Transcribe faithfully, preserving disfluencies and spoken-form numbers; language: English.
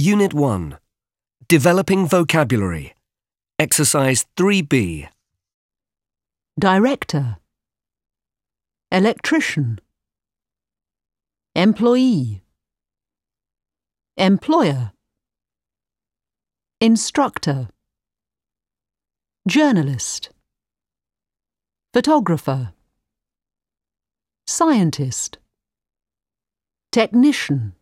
Unit one. Developing vocabulary. Exercise three B. Director, electrician, employee, employer, instructor, journalist, photographer, scientist, technician,